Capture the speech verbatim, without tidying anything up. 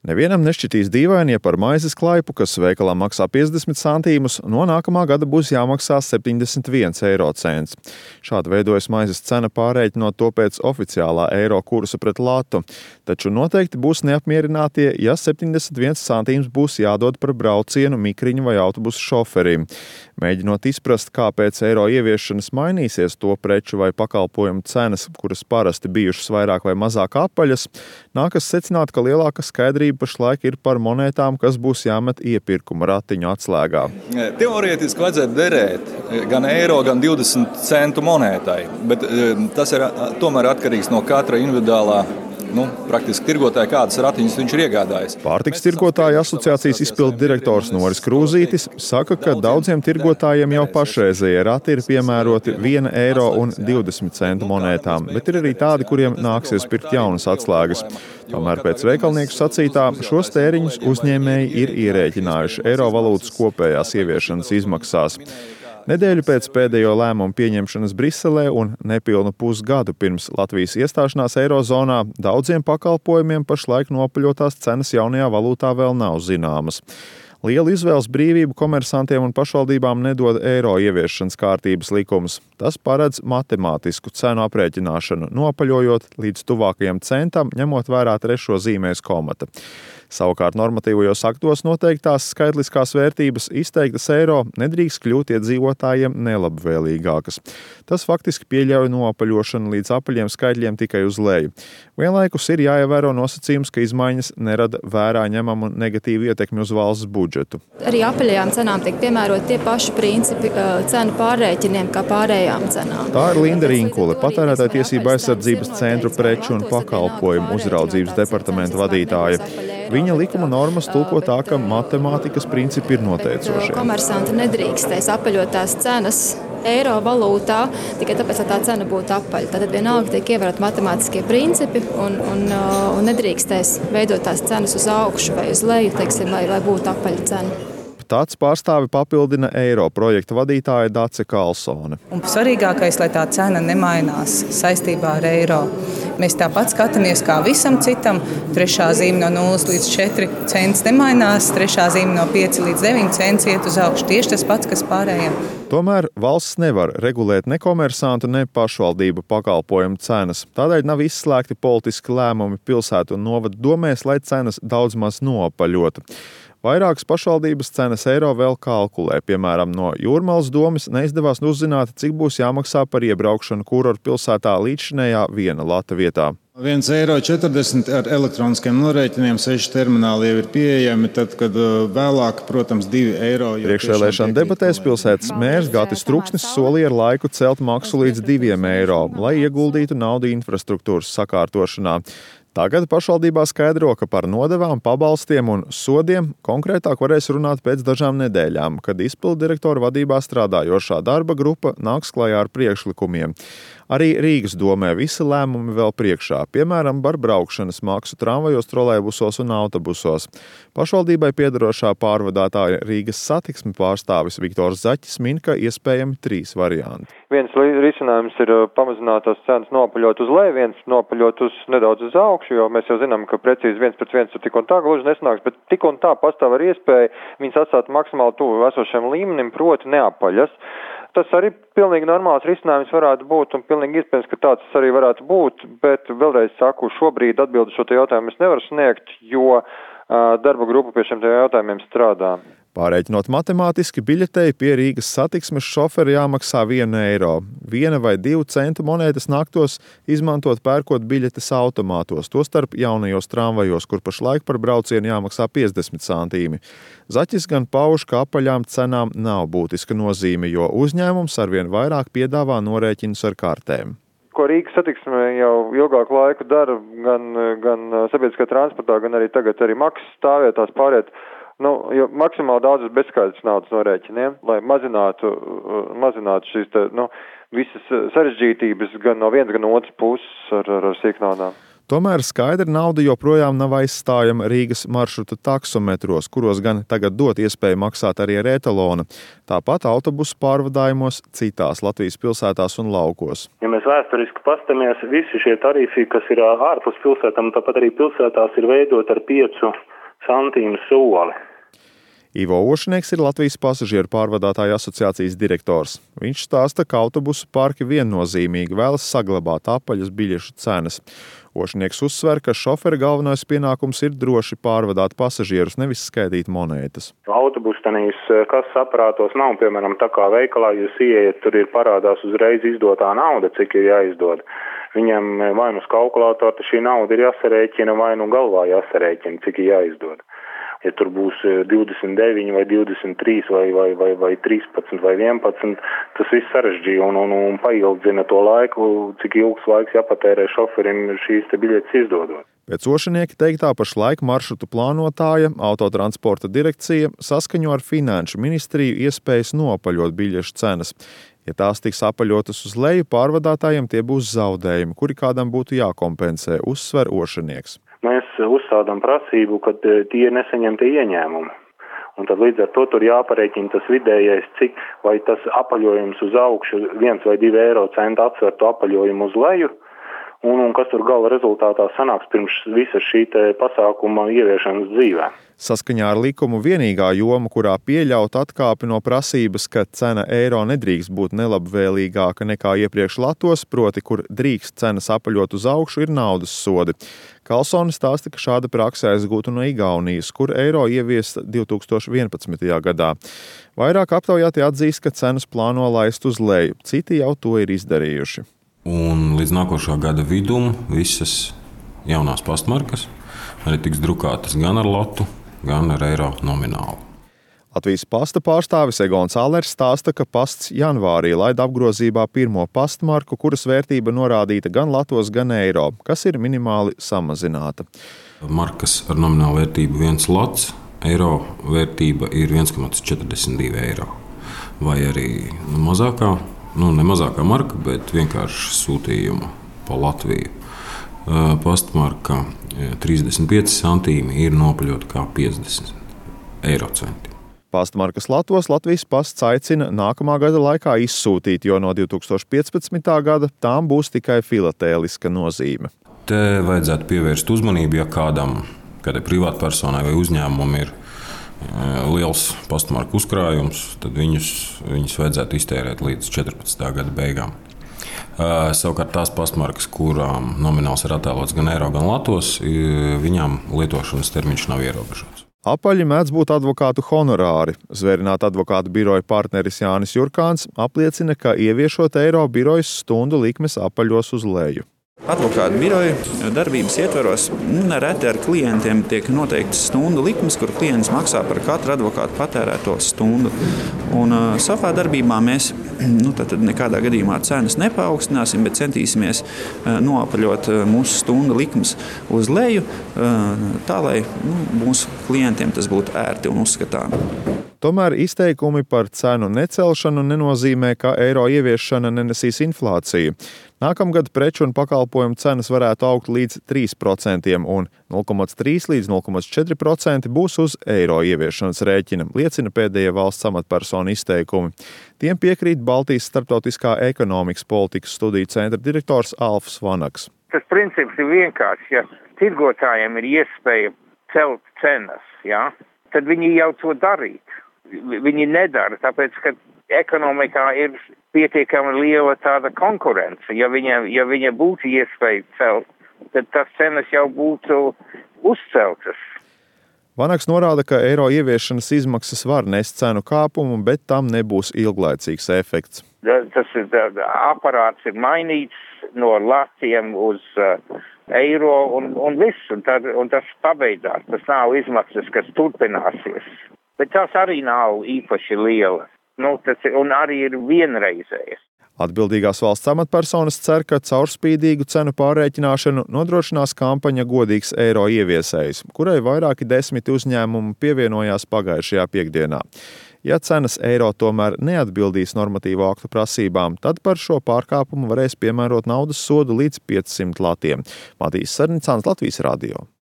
Nevienam nešķitīs dīvaini, ja par maizes klaipu, kas veikalā maksā piecdesmit centīmus, no nākamā gada būs jāmaksā septiņdesmit viens eiro cents. Šādi veidojas maizes cena pārreikinot to pēc oficiālā eiro kursa pret latu. Taču noteikti būs neapmierinātie, ja septiņdesmit viens centīms būs jādod par braucienu mikriņu vai autobusu šoferim. Mēģinot izprast, kāpēc eiro ieviešanas mainīsies to preču vai pakalpojumu cenas, kuras parasti bijušas vairāk vai mazāk apaļas, nākas secināt, ka lielāka skaidrība pašlaik ir par monētām, kas būs jāmet iepirkuma ratiņu atslēgā. Teorētiski vajadzētu derēt gan eiro, gan divdesmit centu monētai, bet tas ir tomēr atkarīgs no katra individuālā Nu, praktiski tirgotāji, kādas ratiņas viņš ir iegādājis. Pārtiks tirgotāju asociācijas izpildu direktors Noris Krūzītis saka, ka daudziem tirgotājiem jau pašreizējie rati ir piemēroti viena eiro un divdesmit centu monētām, bet ir arī tādi, kuriem nāksies pirkt jaunas atslēgas. Tomēr pēc veikalnieku sacītā šos tēriņus uzņēmēji ir ierēķinājuši eiro valūtas kopējās ieviešanas izmaksās. Nedēļu pēc pēdējo lēmumu pieņemšanas Briselē un nepilnu pusgadu pirms Latvijas iestāšanās eirozonā daudziem pakalpojumiem pašlaik nopaļotās cenas jaunajā valūtā vēl nav zināmas. Lielu izvēles brīvību komersantiem un pašvaldībām nedod eiro ieviešanas kārtības likums. Tas paredz matemātisku cenu aprēķināšanu, nopaļojot līdz tuvākajam centam, ņemot vērā trešo zīmēs komata. Savukārt normatīvajos aktos noteiktās skaitliskās vērtības izteiktas eiro nedrīkst kļūt iedzīvotājiem nelabvēlīgākas. Tas faktiski pieļauj noapaļošanu līdz apaļiem skaitļiem tikai uz leju. Vienlaikus ir jāievēro nosacījums, ka izmaiņas nerada vērā ņemamu negatīvu ietekmi uz valsts budžetu. Arī apaļajām cenām tiek piemērot tie paši principi cenu pārrēķiniem kā pārējām cenām. Tā ir Linda Rinkule, patērētāju tiesību aizsardzības centru preču un pakalpojumu uzraudzības departamenta vadītāja. Viņa likuma normas tulko tā, ka matemātikas principi ir noteicošie. Komersanti nedrīkstēs apaļot tās cenas eiro valūtā, tikai tāpēc, lai tā cena būtu apaļa. Tātad vienalga tiek ievērot matemātiskie principi un, un, un nedrīkstēs veidot tās cenas uz augšu vai uz leju, teiksim, lai, lai būtu apaļa cena. Tāds pārstāvi papildina eiro projekta vadītāja Dace Karlsone. Un svarīgākais, lai tā cena nemainās saistībā ar eiro. Mēs tāpat skatāmies kā visam citam. Trešā zīme no nulles līdz četri cents nemainās, trešā zīme no pieci līdz deviņi cents iet uz augšu. Tieši tas pats, kas pārējiem. Tomēr valsts nevar regulēt ne komersantu, ne pašvaldību pakalpojumu cenas. Tādēļ nav izslēgti politiski lēmumi pilsētu un novadu domēs, lai cenas daudz maz noapaļotu. Vairākas pašvaldības cenas eiro vēl kalkulē. Piemēram, no Jūrmalas domes neizdevās uzzināt, cik būs jāmaksā par iebraukšanu kurortu pilsētā līdzšinējā viena lata vietā. viens eiro četrdesmit ar elektroniskiem norēķiniem, seši termināli jau ir pieejami, tad, kad vēlāk, protams, divi eiro. Priekšvēlēšana debatēs pilsētas mērs Gatis Truksnis solīja ar laiku celt maksu līdz diviem eiro, lai ieguldītu naudu infrastruktūras sakārtošanā. Tagad pašvaldībā skaidro, ka par nodevām, pabalstiem un sodiem konkrētāk varēs runāt pēc dažām nedēļām, kad izpildu direktora vadībā strādājošā darba grupa nāks klajā ar priekšlikumiem. Arī Rīgas domē visi lēmumi vēl priekšā, piemēram, par braukšanas maksu tramvajos, trolejbusos un autobusos. Pašvaldībai piedarošā pārvadātāja Rīgas satiksmi pārstāvis Viktors Zaķis min, ka iespējami trīs varianti. Viens risinājums ir pamazināt tās cenas nopaļot uz leju, viens nopaļot uz nedaudz uz augšu, jo mēs jau zinām, ka precīzi viens pret viens tur tik un tā gluži nesnāks, bet tik un tā pastāv ar iespēju viņas atstāt maksimāli tuvu esošiem līmenim, proti neapaļas. Tas arī pilnīgi normāls risinājums varētu būt un pilnīgi iespējams, ka tāds arī varētu būt, bet vēlreiz saku, šobrīd atbildi šo te jautājumu es nevaru sniegt, jo uh, darba grupa pie šiem te jautājumiem strādā. Pārreikinot matemātiski, biļetei pie Rīgas satiksmes šoferi jāmaksā viena eiro. Viena vai divu centu monētas nāktos izmantot pērkot biļetes automātos, tostarp jaunajos tramvajos, kur pašlaik par braucienu jāmaksā piecdesmit centīmi. Zaķis gan pauž, ka apaļām cenām nav būtiska nozīme, jo uzņēmums arvien vairāk piedāvā norēķinus ar kartēm. Ko Rīgas satiksme jau ilgāku laiku dara, gan, gan sabiedriskā transportā, gan arī tagad arī maksas stāvvietās pāriet. Nu, jo maksimāli daudz bezskaidrs naudas norēķiniem, lai mazinātu, mazinātu šīs te, nu, visas sarežģītības gan no vienas, gan no otras puses ar, ar, ar sīknaudām. Tomēr skaidra nauda joprojām nav aizstājama Rīgas maršruta taksometros, kuros gan tagad dot iespēju maksāt arī ar etalona. Tāpat autobusu pārvadājumos citās Latvijas pilsētās un laukos. Ja mēs vēsturiski pastamies, visi šie tarifi, kas ir ārpus pilsētām, tāpat arī pilsētās ir veidot ar piecu centīmu soli. Ivo Ošnieks ir Latvijas pasažieru pārvadātāju asociācijas direktors. Viņš stāsta, ka autobusu parki viennozīmīgi vēlas saglabāt apaļas biļešu cenas. Ošnieks uzsver, ka šofera galvenais pienākums ir droši pārvadāt pasažierus, nevis skaitīt monētas. Autobustanīs kases aparātos nav, piemēram, tā kā veikalā jūs ieiet, tur ir parādās uzreiz izdotā nauda, cik ir jāizdod. Viņam vai nu uz kalkulātoru šī nauda ir jāsarēķina, vai nu galvā jāsarēķina, cik ir jāizdod. Ja tur būs divdesmit deviņi vai divdesmit trīs vai, vai, vai, vai trīspadsmit vai vienpadsmit, tas viss sarežģīja un, un, un paildzina to laiku, cik ilgs laiks jāpatērē šoferim šīs te biļetes izdodot. Pēc Ošnieka teiktā pašlaik maršrutu plānotāja Autotransporta direkcija saskaņo ar Finanšu ministriju iespējas noapaļot biļešu cenas. Ja tās tiks apaļotas uz leju, pārvadātājiem tie būs zaudējumi, kuri kādam būtu jākompensē, uzsver Ošnieks. Mēs uzstādām prasību, ka tie ir nesaņemti ieņēmumi. Un tad līdz ar to tur jāparēķina tas vidējais, cik vai tas apaļojums uz augšu viens vai divi eiro centi atsvertu apaļojumu uz leju, un, un kas tur gala rezultātā sanāks pirms visa šī te pasākuma ieviešanas dzīvē. Saskaņā ar likumu vienīgā joma, kurā pieļaut atkāpi no prasības, ka cena eiro nedrīkst būt nelabvēlīgāka nekā iepriekš Latvos, proti, kur drīkst cenas apaļot uz augšu, ir naudas sodi. Kalsonis stāsta, ka šāda prakse aizgūta no Igaunijas, kur eiro ieviesta divi tūkstoši vienpadsmitajā gadā. Vairāk aptaujāti atzīst, ka cenas plāno laist uz leju, citi jau to ir izdarījuši. Un līdz nākošā gada vidum visas jaunās pastmarkas arī tiks drukātas gan ar lotu, gan ar eiro nominālu. Latvijas pasta pārstāvis Egons Allers stāsta, ka pasts janvārī laida apgrozībā pirmo pastmarku, kuras vērtība norādīta gan latos, gan eiro, kas ir minimāli samazināta. Markas ar nominālu vērtību viens lats, eiro vērtība ir viens komats četrdesmit divi eiro. Vai arī nu, mazākā, nu ne mazākā marka, bet vienkārši sūtījuma pa Latviju. Pastmarka trīsdesmit pieci centīmi ir nopaļota kā piecdesmit eiro centi. Pastmarkas Latvos Latvijas pasts aicina nākamā gada laikā izsūtīt, jo no divi tūkstoši piecpadsmitā gada tām būs tikai filatēliska nozīme. Te vajadzētu pievērst uzmanību, ja kādam, kādai privātpersonai vai uzņēmumam ir liels pastmarku uzkrājums, tad viņus, viņus vajadzētu iztērēt līdz četrpadsmitā gada beigām. Uh, savukārt tās pastmarkas, kurām nomināls ir attēlots gan eiro, gan latos, viņām lietošanas termiņš nav ierobežots. Apaļi mēdz būt advokātu honorāri. Zvērināta advokātu biroja partneris Jānis Jurkāns apliecina, ka ieviešot eiro birojas stundu likmes apaļos uz leju. Advokātu biroja darbības ietvaros nereti ar klientiem tiek noteiktas stundu likmes, kur klients maksā par katru advokātu patērēto stundu. Un, uh, savā darbībā mēs nu, tad nekādā gadījumā cenas nepaaugstīsim, bet centīsimies uh, noapaļot uh, mūsu stundu likmes uz leju, uh, tā lai nu, mūsu klientiem tas būtu ērti un uzskatāmi. Tomēr izteikumi par cenu necelšanu nenozīmē, ka eiro ieviešana nenesīs inflāciju. Nākamgad preču un pakalpojumu cenas varētu augt līdz trīs procentiem un nulle komats trīs līdz nulle komats četri procenti būs uz eiro ieviešanas rēķina, liecina pēdējie valsts amatpersonu izteikumi. Tiem piekrīt Baltijas starptautiskā ekonomikas politikas studiju centra direktors Alfs Vanaks. Tas princips ir vienkāršs. Ja tirgotājiem ir iespēja celt cenas, ja, tad viņi jau to darīt. Viņi nedara, tāpēc, ka ekonomikā ir pietiekami liela tāda konkurence. Ja viņa, ja viņa būtu iespēja celt, tad tas cenas jau būtu uzceltas. Vanaks norāda, ka eiro ieviešanas izmaksas var nest cenu kāpumu, bet tam nebūs ilglaicīgs efekts. Tas ir, aparāts ir mainīts no latiem uz uh, eiro un, un viss, un, tad, un tas pabeidzās. Tas nav izmaksas, kas turpināsies. Bet tās arī nav īpaši liela, nu, tas ir, un arī ir vienreizējas. Atbildīgās valsts amatpersonas cer, ka caurspīdīgu cenu pārrēķināšanu nodrošinās kampaņa Godīgs eiro ieviesējs, kurai vairāki desmiti uzņēmumi pievienojās pagājušajā piekdienā. Ja cenas eiro tomēr neatbildīs normatīvo aktu prasībām, tad par šo pārkāpumu varēs piemērot naudas sodu līdz piecsimt latiem. Matīs Sarnicāns, Latvijas radio.